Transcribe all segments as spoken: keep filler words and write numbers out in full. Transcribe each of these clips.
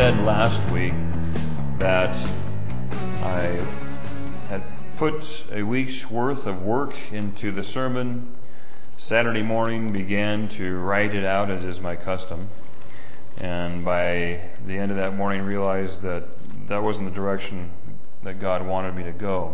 said last week that I had put a week's worth of work into the sermon. Saturday morning began to write it out, as is my custom. And by the end of that morning realized that that wasn't the direction that God wanted me to go.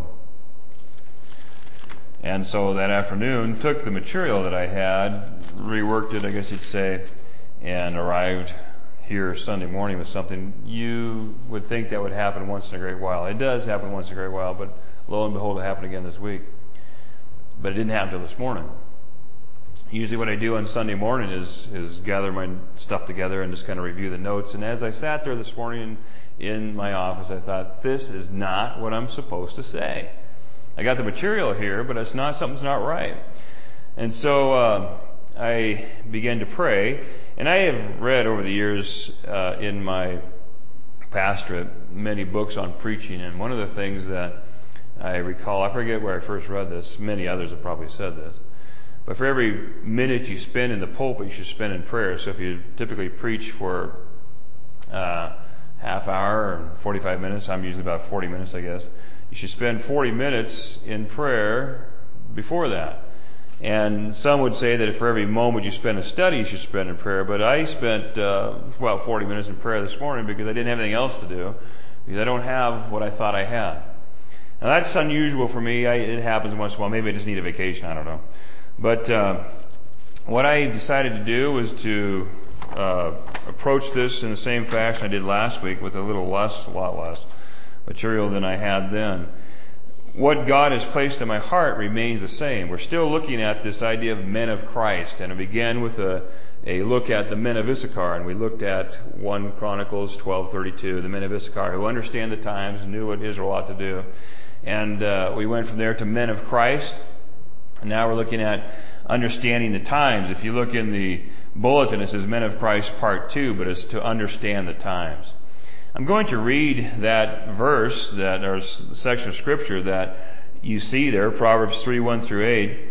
And so that afternoon took the material that I had, reworked it, I guess you'd say, and arrived here Sunday morning with something. You would think that would happen once in a great while. It does happen once in a great while, but lo and behold, it happened again this week. But it didn't happen until this morning. Usually what I do on Sunday morning is is gather my stuff together and just kind of review the notes. And as I sat there this morning in my office, I thought, this is not what I'm supposed to say. I got the material here, but it's not, something's not right. And so uh, I began to pray. And I have read over the years uh, in my pastorate many books on preaching. And one of the things that I recall, I forget where I first read this, many others have probably said this, but for every minute you spend in the pulpit, you should spend in prayer. So if you typically preach for uh half hour or forty-five minutes, I'm usually about forty minutes, I guess, you should spend forty minutes in prayer before that. And some would say that for every moment you spend in study, you should spend in prayer. But I spent uh, about forty minutes in prayer this morning because I didn't have anything else to do, because I don't have what I thought I had. Now that's unusual for me. I, it happens once in a while. Maybe I just need a vacation. I don't know. But uh, what I decided to do was to uh, approach this in the same fashion I did last week, with a little less, a lot less material than I had then. What God has placed in my heart remains the same. We're still looking at this idea of men of Christ, and it began with a, a look at the men of Issachar, and we looked at First Chronicles twelve thirty-two, the men of Issachar who understand the times, knew what Israel ought to do. And uh, we went from there to men of Christ, and now we're looking at understanding the times. If you look in the bulletin, it says Men of Christ Part two, but it's to understand the times. I'm going to read that verse, that or section of Scripture that you see there, Proverbs three, one through eight.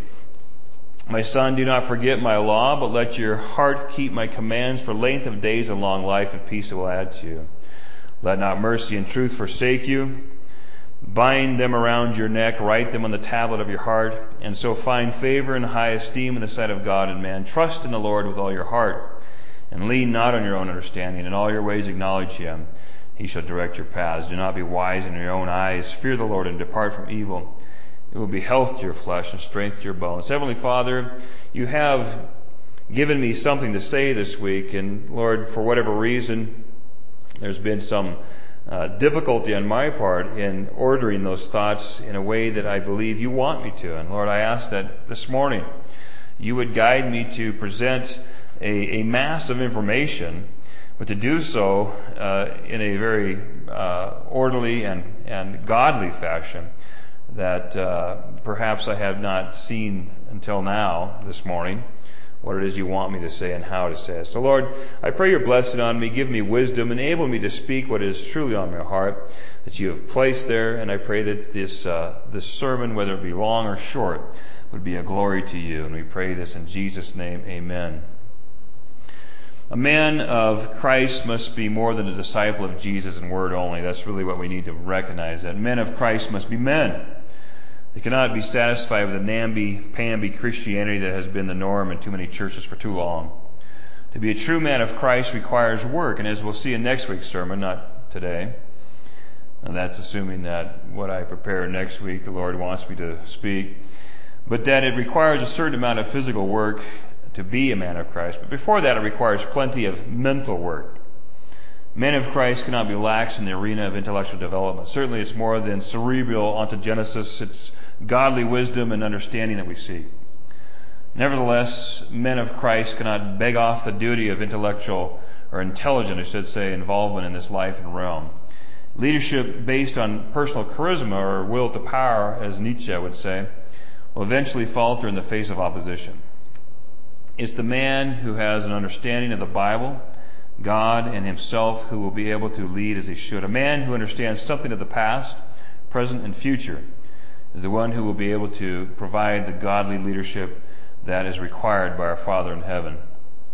My son, do not forget my law, but let your heart keep my commands, for length of days and long life and peace it will add to you. Let not mercy and truth forsake you. Bind them around your neck, write them on the tablet of your heart, and so find favor and high esteem in the sight of God and man. Trust in the Lord with all your heart, and lean not on your own understanding. In all your ways acknowledge him. He shall direct your paths. Do not be wise in your own eyes. Fear the Lord and depart from evil. It will be health to your flesh and strength to your bones. Heavenly Father, you have given me something to say this week, and Lord, for whatever reason, there's been some uh, difficulty on my part in ordering those thoughts in a way that I believe you want me to. And Lord, I ask that this morning you would guide me to present a, a mass of information, but to do so uh, in a very uh, orderly and, and godly fashion that uh, perhaps I have not seen until now this morning, what it is you want me to say and how to say it. So Lord, I pray your blessing on me, give me wisdom, enable me to speak what is truly on my heart that you have placed there, and I pray that this uh, this sermon, whether it be long or short, would be a glory to you. And we pray this in Jesus' name, amen. A man of Christ must be more than a disciple of Jesus in word only. That's really what we need to recognize, that men of Christ must be men. They cannot be satisfied with the namby-pamby Christianity that has been the norm in too many churches for too long. To be a true man of Christ requires work, and as we'll see in next week's sermon, not today, and that's assuming that what I prepare next week the Lord wants me to speak, but that it requires a certain amount of physical work to be a man of Christ. But before that, it requires plenty of mental work. Men of Christ cannot be lax in the arena of intellectual development. Certainly it's more than cerebral ontogenesis. It's godly wisdom and understanding that we seek. Nevertheless, men of Christ cannot beg off the duty of intellectual, or intelligent, I should say, involvement in this life and realm. Leadership based on personal charisma, or will to power, as Nietzsche would say, will eventually falter in the face of opposition. It's the man who has an understanding of the Bible, God, and himself who will be able to lead as he should. A man who understands something of the past, present, and future is the one who will be able to provide the godly leadership that is required by our Father in heaven.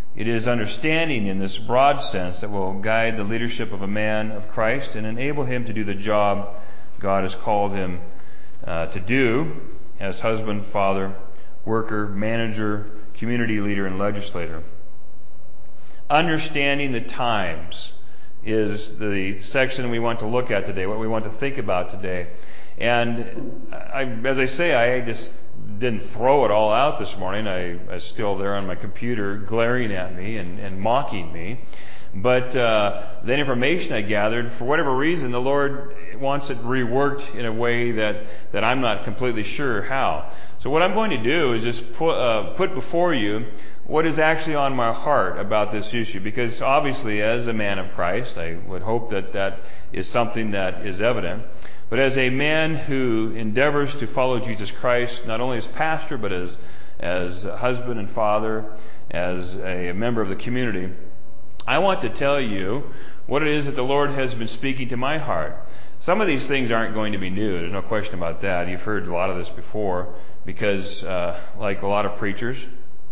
It is understanding in this broad sense that will guide the leadership of a man of Christ and enable him to do the job God has called him uh, to do as husband, father, worker, manager, community leader, and legislator. Understanding the times is the section we want to look at today, what we want to think about today. And I, as I say, I just didn't throw it all out this morning. I, I was still there on my computer glaring at me and, and mocking me. But uh, that information I gathered, for whatever reason, the Lord wants it reworked in a way that, that I'm not completely sure how. So what I'm going to do is just put, uh, put before you what is actually on my heart about this issue. Because obviously, as a man of Christ, I would hope that that is something that is evident. But as a man who endeavors to follow Jesus Christ, not only as pastor, but as, as husband and father, as a member of the community, I want to tell you what it is that the Lord has been speaking to my heart. Some of these things aren't going to be new. There's no question about that. You've heard a lot of this before because, uh, like a lot of preachers,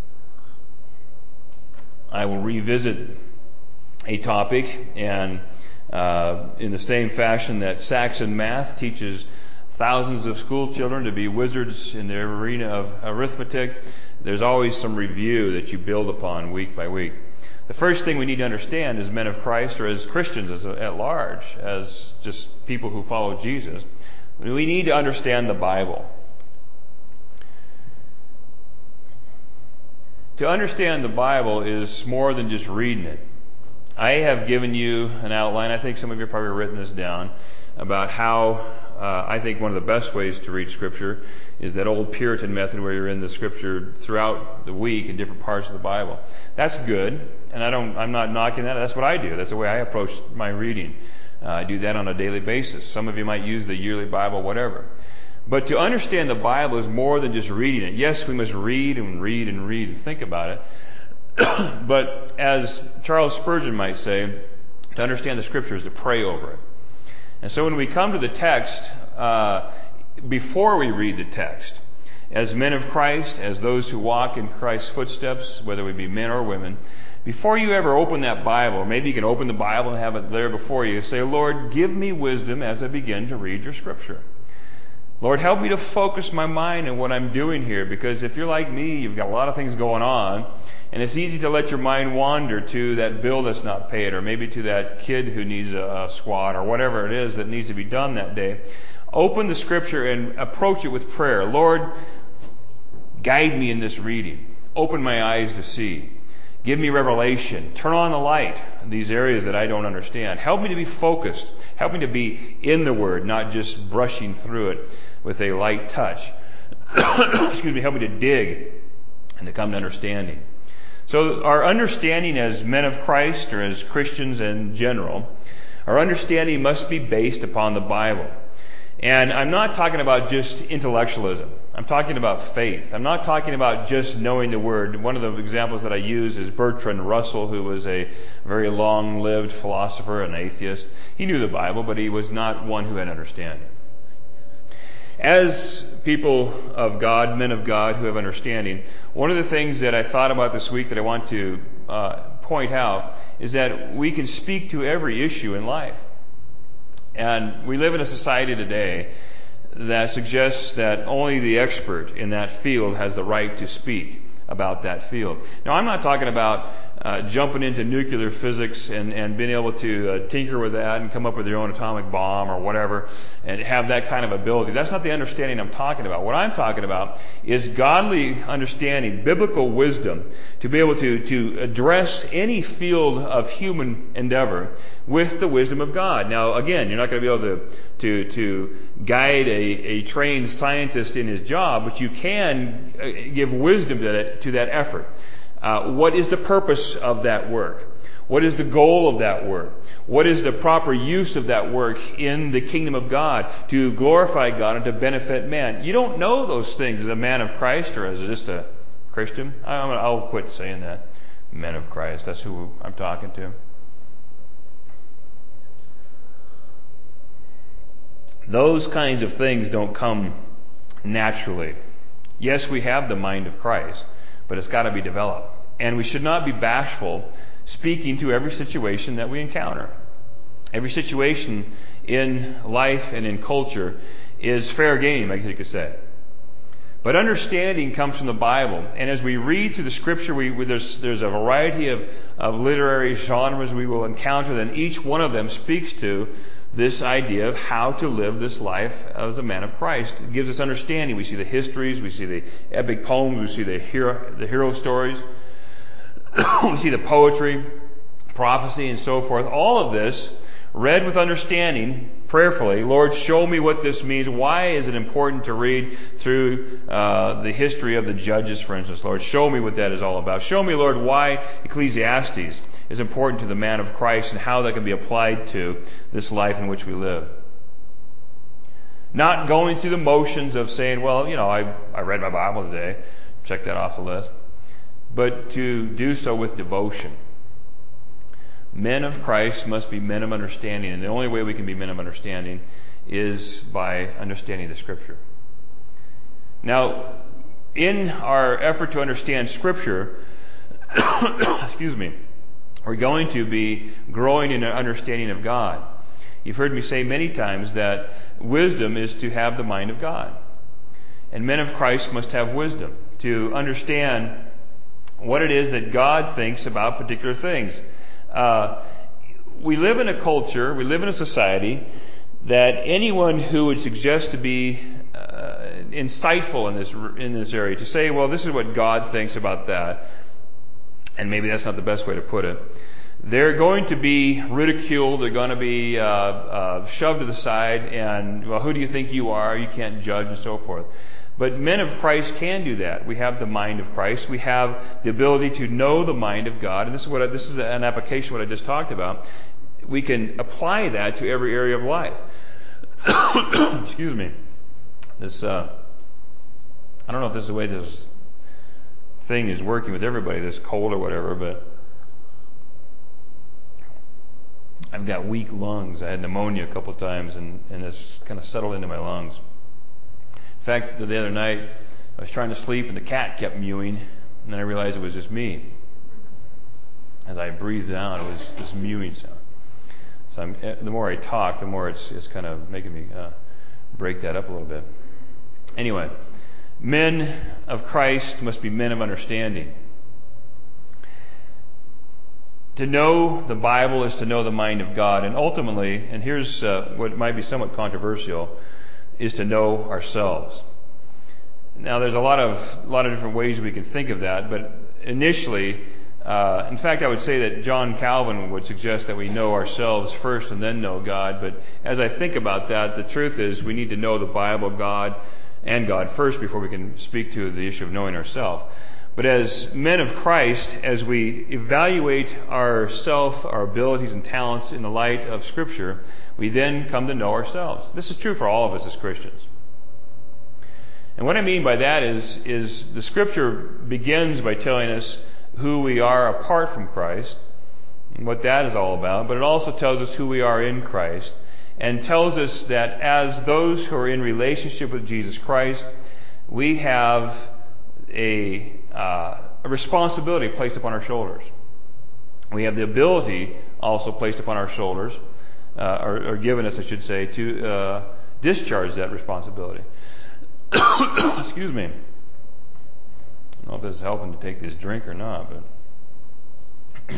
I will revisit a topic and uh, in the same fashion that Saxon Math teaches thousands of school children to be wizards in the arena of arithmetic, there's always some review that you build upon week by week. The first thing we need to understand as men of Christ or as Christians as a, at large, as just people who follow Jesus, we need to understand the Bible. To understand the Bible is more than just reading it. I have given you an outline, I think some of you have probably written this down, about how uh, I think one of the best ways to read Scripture is that old Puritan method where you're in the Scripture throughout the week in different parts of the Bible. That's good, and I don't, I'm not knocking that. That's what I do. That's the way I approach my reading. Uh, I do that on a daily basis. Some of you might use the yearly Bible, whatever. But to understand the Bible is more than just reading it. Yes, we must read and read and read and think about it. But as Charles Spurgeon might say, to understand the Scripture is to pray over it. And so when we come to the text, uh, before we read the text, as men of Christ, as those who walk in Christ's footsteps, whether we be men or women, before you ever open that Bible, maybe you can open the Bible and have it there before you, say, Lord, give me wisdom as I begin to read your Scripture. Lord, help me to focus my mind on what I'm doing here, because if you're like me, you've got a lot of things going on, and it's easy to let your mind wander to that bill that's not paid, or maybe to that kid who needs a, a squat, or whatever it is that needs to be done that day. Open the Scripture and approach it with prayer. Lord, guide me in this reading. Open my eyes to see. Give me revelation. Turn on the light in these areas that I don't understand. Help me to be focused. Help me to be in the Word, not just brushing through it with a light touch. Excuse me. Help me to dig and to come to understanding. So our understanding as men of Christ or as Christians in general, our understanding must be based upon the Bible. And I'm not talking about just intellectualism. I'm talking about faith. I'm not talking about just knowing the Word. One of the examples that I use is Bertrand Russell, who was a very long-lived philosopher, an atheist. He knew the Bible, but he was not one who had understanding. As people of God, men of God who have understanding, one of the things that I thought about this week that I want to uh, point out is that we can speak to every issue in life. And we live in a society today that suggests that only the expert in that field has the right to speak about that field. Now, I'm not talking about uh, jumping into nuclear physics and, and being able to uh, tinker with that and come up with your own atomic bomb or whatever and have that kind of ability. That's not the understanding I'm talking about. What I'm talking about is godly understanding, biblical wisdom, to be able to, to address any field of human endeavor with the wisdom of God. Now, again, you're not going to be able to to to guide a, a trained scientist in his job, but you can give wisdom to that, to that effort. Uh, what is the purpose of that work? What is the goal of that work? What is the proper use of that work in the kingdom of God to glorify God and to benefit man? You don't know those things as a man of Christ or as just a Christian. I'm, I'll quit saying that. Men of Christ, that's who I'm talking to. Those kinds of things don't come naturally. Yes, we have the mind of Christ, but it's got to be developed. and we should not be bashful speaking to every situation that we encounter. Every situation in life and in culture is fair game, I guess you could say. But understanding comes from the Bible. And as we read through the Scripture, we, we, there's, there's a variety of, of literary genres we will encounter, and each one of them speaks to this idea of how to live this life as a man of Christ. It gives us understanding. We see the histories, we see the epic poems, we see the hero, the hero stories, we see the poetry, prophecy, and so forth. All of this read with understanding, prayerfully. Lord, show me what this means. Why is it important to read through uh, the history of the Judges, for instance? Lord, show me what that is all about. Show me, Lord, why Ecclesiastes is important to the man of Christ and how that can be applied to this life in which we live. Not going through the motions of saying, well, you know, I, I read my Bible today. Check that off the list. But to do so with devotion. Men of Christ must be men of understanding, and the only way we can be men of understanding is by understanding the Scripture. Now, in our effort to understand Scripture, excuse me, we're going to be growing in an understanding of God. You've heard me say many times that wisdom is to have the mind of God. And men of Christ must have wisdom to understand what it is that God thinks about particular things. Uh, we live in a culture, we live in a society that anyone who would suggest to be uh, insightful in this in this area, to say, well, this is what God thinks about that, and maybe that's not the best way to put it, they're going to be ridiculed, they're going to be uh, uh, shoved to the side, and, well, who do you think you are? You can't judge, and so forth. But men of Christ can do that. We have the mind of Christ. We have the ability to know the mind of God. And this is what I, this is an application of what I just talked about. We can apply that to every area of life. Excuse me. This uh, I don't know if this is the way this thing is working with everybody, this cold or whatever, but I've got weak lungs. I had pneumonia a couple of times, and, and it's kind of settled into my lungs. In fact, the other night, I was trying to sleep and the cat kept mewing, and then I realized it was just me. As I breathed out, it was this mewing sound. So I'm, the more I talk, the more it's, it's kind of making me uh, break that up a little bit. Anyway, men of Christ must be men of understanding. To know the Bible is to know the mind of God, and ultimately, and here's uh, what might be somewhat controversial, is to know ourselves. Now, there's a lot of a lot of different ways we can think of that, but initially, uh, in fact, I would say that John Calvin would suggest that we know ourselves first and then know God. But as I think about that, the truth is we need to know the Bible, God, and God first before we can speak to the issue of knowing ourselves. But as men of Christ, as we evaluate ourself, our abilities and talents in the light of Scripture, we then come to know ourselves. This is true for all of us as Christians. And what I mean by that is, is the Scripture begins by telling us who we are apart from Christ, and what that is all about, but it also tells us who we are in Christ, and tells us that as those who are in relationship with Jesus Christ, we have a, uh, a responsibility placed upon our shoulders. We have the ability also placed upon our shoulders, uh, or, or given us, I should say, to uh, discharge that responsibility. Excuse me. I don't know if this is helping to take this drink or not, but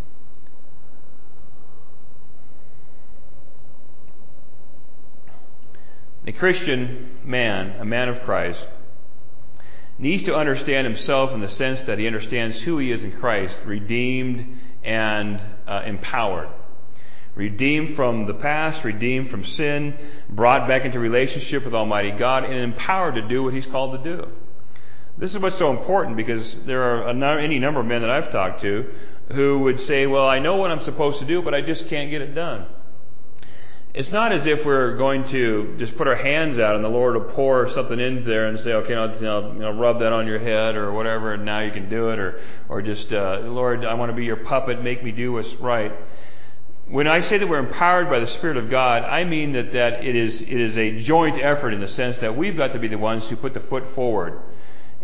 a Christian man, a man of Christ, needs to understand himself in the sense that he understands who he is in Christ, redeemed and uh, empowered. Redeemed from the past, redeemed from sin, brought back into relationship with Almighty God, and empowered to do what He's called to do. This is what's so important, because there are a no, any number of men that I've talked to who would say, well, I know what I'm supposed to do, but I just can't get it done. It's not as if we're going to just put our hands out and the Lord will pour something in there and say, okay, I'll, you know, you know, rub that on your head or whatever, and now you can do it, or, or just, uh, Lord, I want to be your puppet, make me do what's right. When I say that we're empowered by the Spirit of God, I mean that, that it is it is a joint effort in the sense that we've got to be the ones who put the foot forward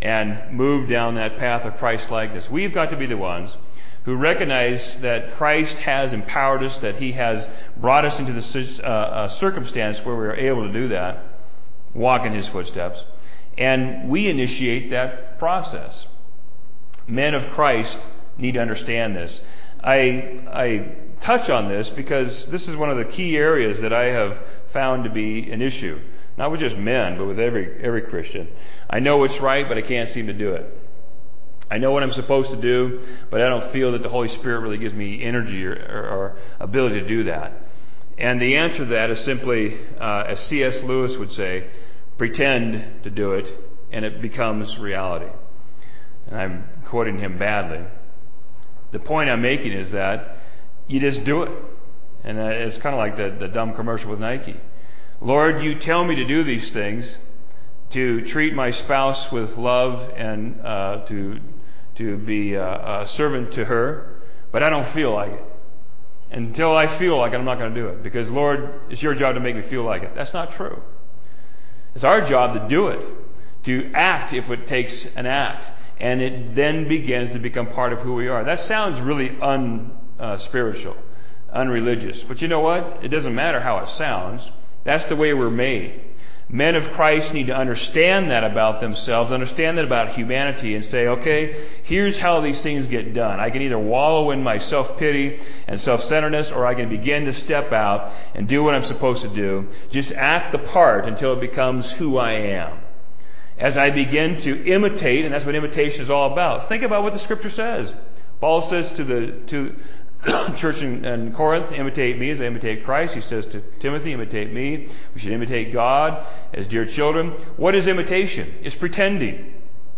and move down that path of Christ-likeness. We've got to be the ones who recognize that Christ has empowered us, that He has brought us into the uh, uh, circumstance where we are able to do that, walk in His footsteps, and we initiate that process. Men of Christ need to understand this. I, I touch on this because this is one of the key areas that I have found to be an issue. Not with just men, but with every every Christian. I know what's right, but I can't seem to do it. I know what I'm supposed to do, but I don't feel that the Holy Spirit really gives me energy or, or, or ability to do that. And the answer to that is simply, uh, as C S Lewis would say, pretend to do it, and it becomes reality. And I'm quoting him badly. The point I'm making is that you just do it. And it's kind of like the, the dumb commercial with Nike. Lord, you tell me to do these things, to treat my spouse with love and uh, to to be a, a servant to her, but I don't feel like it. Until I feel like it, I'm not going to do it. Because, Lord, it's your job to make me feel like it. That's not true. It's our job to do it, to act if it takes an act. And it then begins to become part of who we are. That sounds really unspiritual, unreligious. But you know what? It doesn't matter how it sounds. That's the way we're made. Men of Christ need to understand that about themselves, understand that about humanity, and say, okay, here's how these things get done. I can either wallow in my self-pity and self-centeredness, or I can begin to step out and do what I'm supposed to do. Just act the part until it becomes who I am. As I begin to imitate, and that's what imitation is all about. Think about what the Scripture says. Paul says to the to church in, in Corinth, imitate me as I imitate Christ. He says to Timothy, imitate me. We should imitate God as dear children. What is imitation? It's pretending.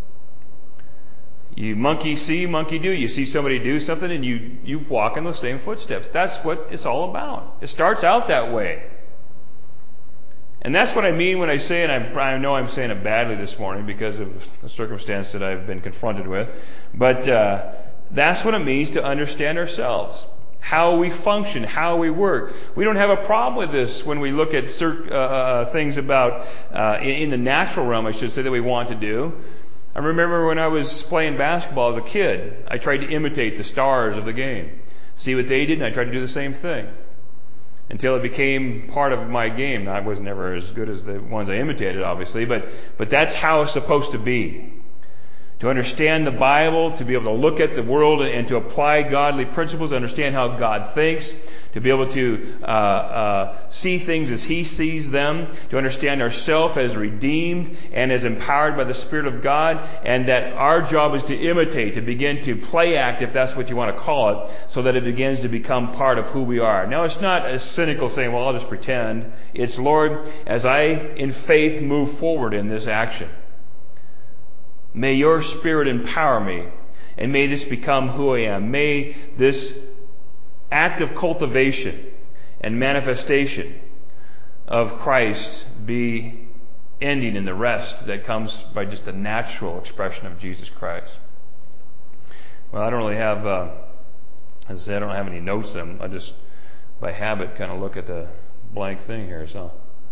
You monkey see, monkey do. You see somebody do something and you, you walk in those same footsteps. That's what it's all about. It starts out that way. And that's what I mean when I say, and I, I know I'm saying it badly this morning because of the circumstance that I've been confronted with, but uh, that's what it means to understand ourselves, how we function, how we work. We don't have a problem with this when we look at cert, uh, uh, things about, uh, in, in the natural realm, I should say, that we want to do. I remember when I was playing basketball as a kid, I tried to imitate the stars of the game. See what they did, and I tried to do the same thing. Until it became part of my game. Now, I was never as good as the ones I imitated, obviously, but, but that's how it's supposed to be. To understand the Bible, to be able to look at the world and to apply godly principles, to understand how God thinks, to be able to uh, uh, see things as He sees them, to understand ourselves as redeemed and as empowered by the Spirit of God, and that our job is to imitate, to begin to play act, if that's what you want to call it, so that it begins to become part of who we are. Now, it's not as cynical saying, well, I'll just pretend. It's, Lord, as I, in faith, move forward in this action, may your Spirit empower me, and may this become who I am. May this act of cultivation and manifestation of Christ be ending in the rest that comes by just the natural expression of Jesus Christ. Well, I don't really have, uh, as I said, I don't have any notes in them. I just, by habit, kind of look at the blank thing here, so.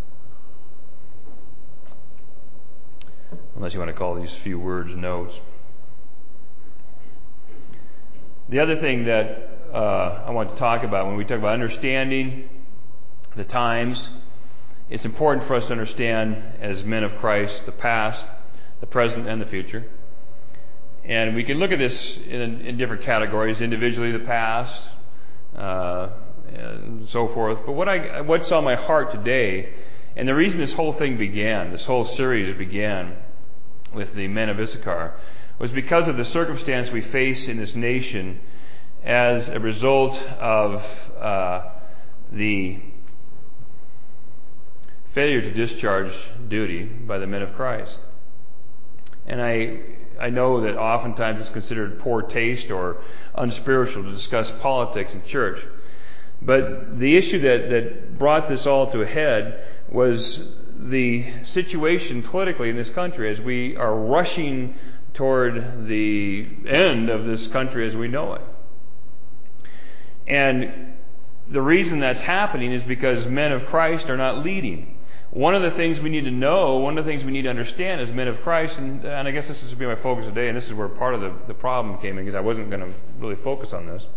Unless you want to call these few words notes. The other thing that uh, I want to talk about when we talk about understanding the times, it's important for us to understand as men of Christ the past, the present, and the future. And we can look at this in, in different categories, individually the past, uh, and so forth. But what I, what's on my heart today, and the reason this whole thing began, this whole series began with the men of Issachar, was because of the circumstance we face in this nation as a result of uh, the failure to discharge duty by the men of Christ. And I I know that oftentimes it's considered poor taste or unspiritual to discuss politics in church. But the issue that, that brought this all to a head was the situation politically in this country as we are rushing toward the end of this country as we know it. And the reason that's happening is because men of Christ are not leading. One of the things we need to know, one of the things we need to understand as men of Christ, and, and I guess this is be my focus today, and this is where part of the, the problem came in, because I wasn't going to really focus on this.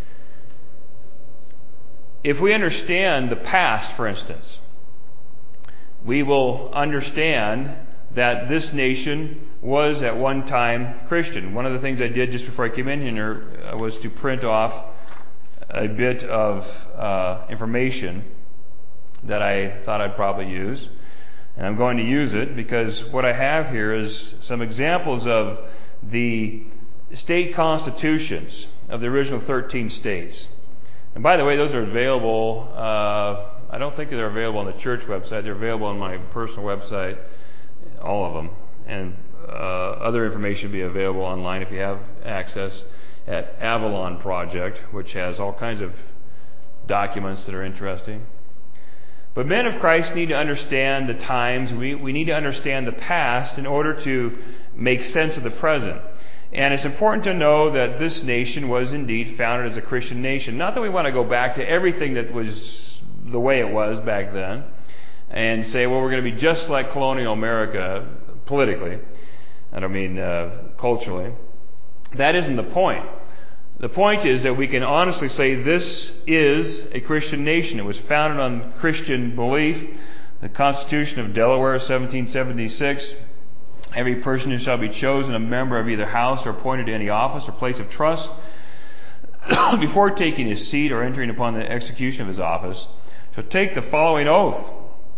If we understand the past, for instance, we will understand that this nation was at one time Christian. One of the things I did just before I came in here was to print off a bit of uh, information that I thought I'd probably use. And I'm going to use it because what I have here is some examples of the state constitutions of the original thirteen states. And by the way, those are available, uh, I don't think they're available on the church website. They're available on my personal website, all of them. And uh, other information will be available online if you have access at Avalon Project, which has all kinds of documents that are interesting. But men of Christ need to understand the times. We, we need to understand the past in order to make sense of the present. And it's important to know that this nation was indeed founded as a Christian nation. Not that we want to go back to everything that was the way it was back then and say, well, we're going to be just like colonial America politically. I don't mean uh, culturally. That isn't the point. The point is that we can honestly say this is a Christian nation. It was founded on Christian belief. The Constitution of Delaware, seventeen seventy-six, every person who shall be chosen a member of either house or appointed to any office or place of trust before taking his seat or entering upon the execution of his office shall take the following oath.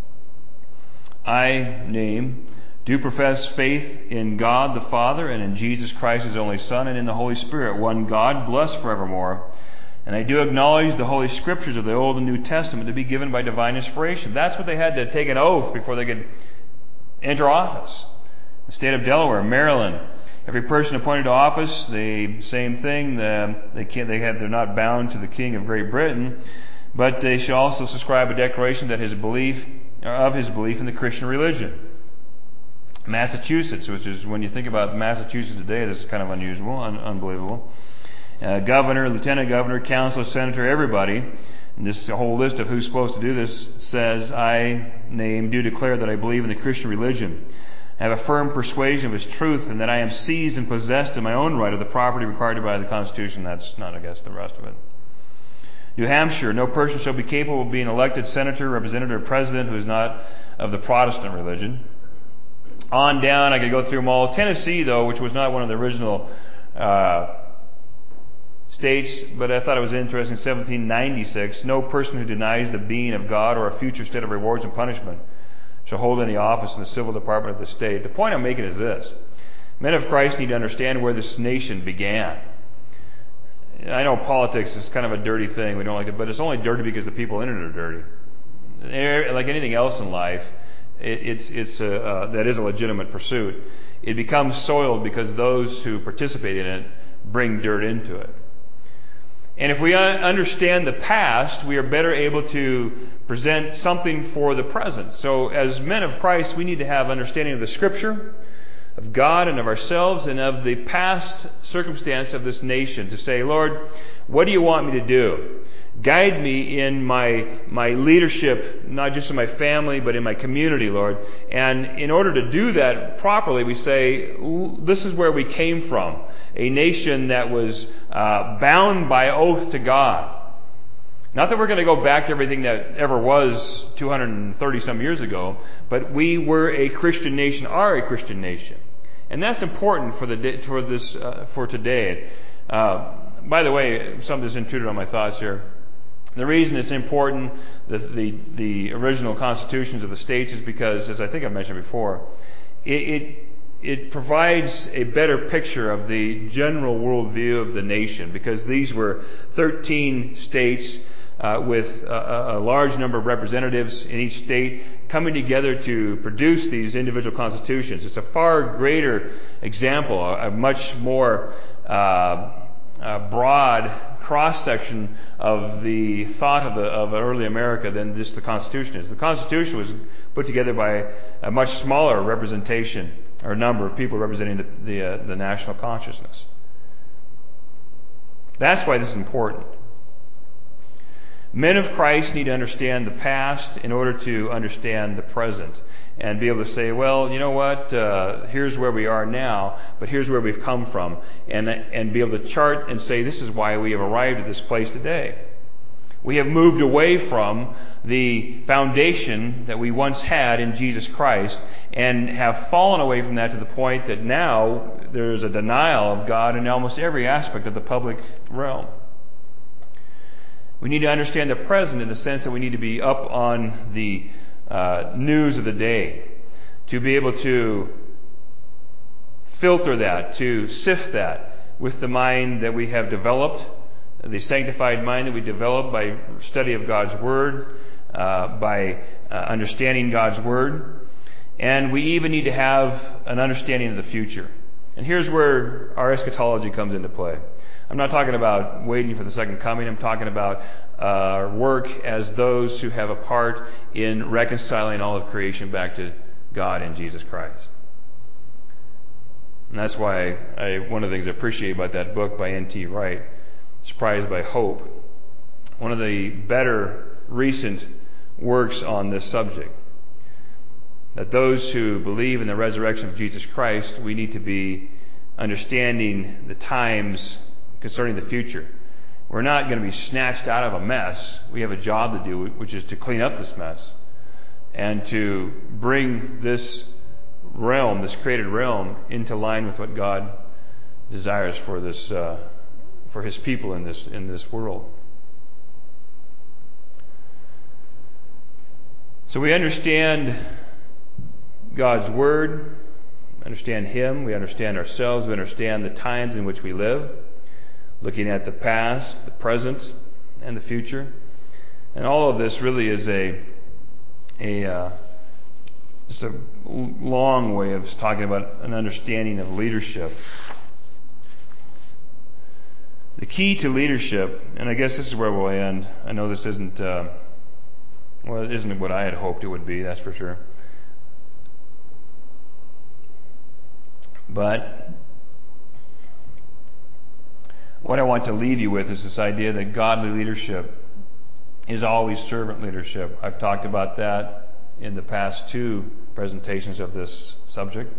I name, do profess faith in God the Father and in Jesus Christ his only Son and in the Holy Spirit, one God, blessed forevermore. And I do acknowledge the Holy Scriptures of the Old and New Testament to be given by divine inspiration. That's what they had to take an oath before they could enter office. The state of Delaware, Maryland, every person appointed to office, the same thing. The, they can't. They have. They're not bound to the King of Great Britain, but they shall also subscribe a declaration that his belief of his belief in the Christian religion. Massachusetts, which is, when you think about Massachusetts today, this is kind of unusual, un- unbelievable. Uh, governor, lieutenant governor, counselor, senator, everybody. And this whole list of who's supposed to do this says, I name, do declare that I believe in the Christian religion. I have a firm persuasion of its truth, and that I am seized and possessed in my own right of the property required by the Constitution. That's not, I guess, the rest of it. New Hampshire, no person shall be capable of being elected senator, representative, or president who is not of the Protestant religion. On down, I could go through them all. Tennessee, though, which was not one of the original uh, states, but I thought it was interesting, seventeen ninety-six, no person who denies the being of God or a future state of rewards and punishment shall hold any office in the civil department of the state. The point I'm making is this. Men of Christ need to understand where this nation began. I know politics is kind of a dirty thing. We don't like it, but it's only dirty because the people in it are dirty. Like anything else in life, it's, it's a, uh, that is a legitimate pursuit. It becomes soiled because those who participate in it bring dirt into it. And if we understand the past, we are better able to present something for the present. So as men of Christ, we need to have understanding of the Scripture, of God and of ourselves, and of the past circumstance of this nation to say, Lord, what do you want me to do? Guide me in my my leadership, not just in my family, but in my community, Lord. And in order to do that properly, we say, this is where we came from. A nation that was uh, bound by oath to God. Not that we're going to go back to everything that ever was two hundred thirty some years ago, but we were a Christian nation, are a Christian nation. And that's important for the for this uh, for today. Uh, by the way, something that's intruded on my thoughts here. The reason it's important, the, the, the original constitutions of the states, is because, as I think I've mentioned before, it, it, it provides a better picture of the general worldview of the nation, because these were thirteen states uh, with a, a large number of representatives in each state coming together to produce these individual constitutions. It's a far greater example, a, a much more uh, uh, broad cross-section of the thought of the of early America than just the Constitution is. The Constitution was put together by a much smaller representation or number of people representing the the, uh, the national consciousness. That's why this is important. Men of Christ need to understand the past in order to understand the present and be able to say, well, you know what, uh, here's where we are now, but here's where we've come from, and, and be able to chart and say, this is why we have arrived at this place today. We have moved away from the foundation that we once had in Jesus Christ and have fallen away from that to the point that now there's a denial of God in almost every aspect of the public realm. We need to understand the present in the sense that we need to be up on the uh, news of the day, to be able to filter that, to sift that with the mind that we have developed, the sanctified mind that we develop by study of God's Word, uh, by uh, understanding God's Word. And we even need to have an understanding of the future. And here's where our eschatology comes into play. I'm not talking about waiting for the second coming. I'm talking about our uh, work as those who have a part in reconciling all of creation back to God in Jesus Christ. And that's why I, one of the things I appreciate about that book by N T Wright, Surprised by Hope, one of the better recent works on this subject, that those who believe in the resurrection of Jesus Christ, we need to be understanding the times concerning the future. We're not going to be snatched out of a mess. We have a job to do, which is to clean up this mess and to bring this realm, this created realm, into line with what God desires for this, uh, for His people in this in this world. So we understand God's Word, understand Him, we understand ourselves, we understand the times in which we live, looking at the past, the present, and the future. And all of this really is a a uh, just a long way of talking about an understanding of leadership. The key to leadership, and I guess this is where we'll end. I know this isn't uh, well, it isn't what I had hoped it would be, that's for sure. But what I want to leave you with is this idea that godly leadership is always servant leadership. I've talked about that in the past two presentations of this subject.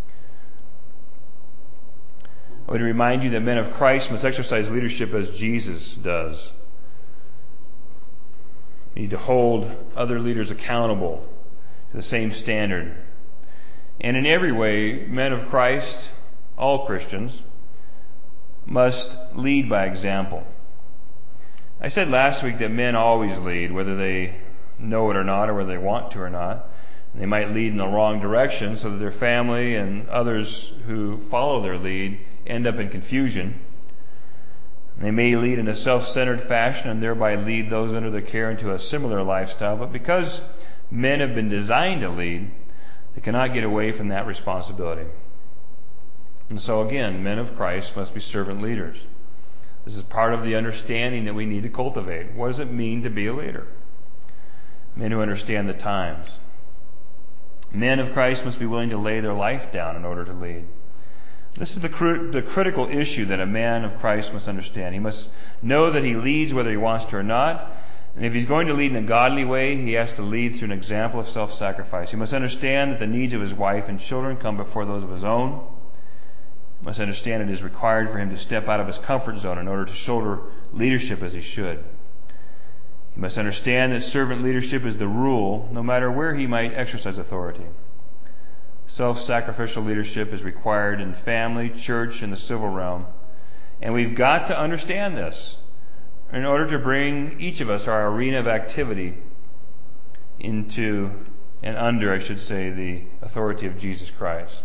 I would remind you that men of Christ must exercise leadership as Jesus does. You need to hold other leaders accountable to the same standard. And in every way, men of Christ, all Christians, must lead by example. I said last week that men always lead, whether they know it or not, or whether they want to or not. They might lead in the wrong direction so that their family and others who follow their lead end up in confusion. They may lead in a self-centered fashion and thereby lead those under their care into a similar lifestyle. But because men have been designed to lead, they cannot get away from that responsibility. And so again, men of Christ must be servant leaders. This is part of the understanding that we need to cultivate. What does it mean to be a leader? Men who understand the times. Men of Christ must be willing to lay their life down in order to lead. This is the, cr- the critical issue that a man of Christ must understand. He must know that he leads whether he wants to or not. And if he's going to lead in a godly way, he has to lead through an example of self-sacrifice. He must understand that the needs of his wife and children come before those of his own. He must understand it is required for him to step out of his comfort zone in order to shoulder leadership as he should. He must understand that servant leadership is the rule, no matter where he might exercise authority. Self-sacrificial leadership is required in family, church, and the civil realm. And we've got to understand this in order to bring each of us, our arena of activity, into and under, I should say, the authority of Jesus Christ.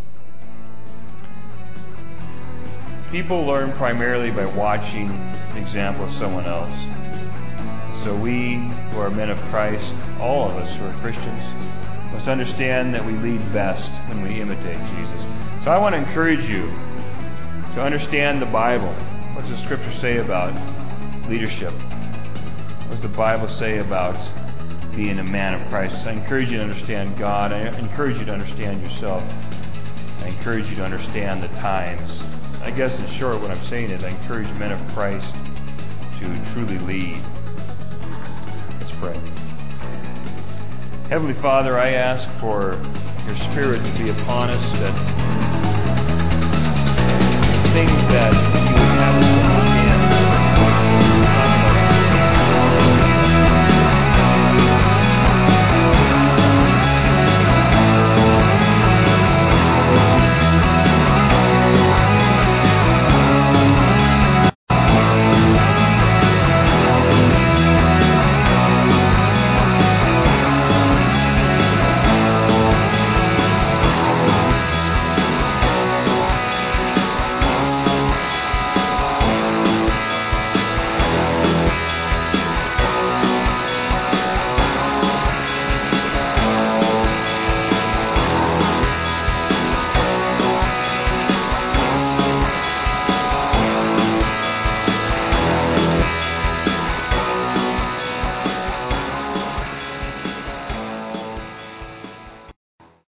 People learn primarily by watching the example of someone else. So we who are men of Christ, all of us who are Christians, must understand that we lead best when we imitate Jesus. So I want to encourage you to understand the Bible. What does the Scripture say about leadership? What does the Bible say about being a man of Christ? I encourage you to understand God. I encourage you to understand yourself. I encourage you to understand the times. I guess in short what I'm saying is I encourage men of Christ to truly lead. Let's pray. Heavenly Father, I ask for your Spirit to be upon us, that things that you would have us to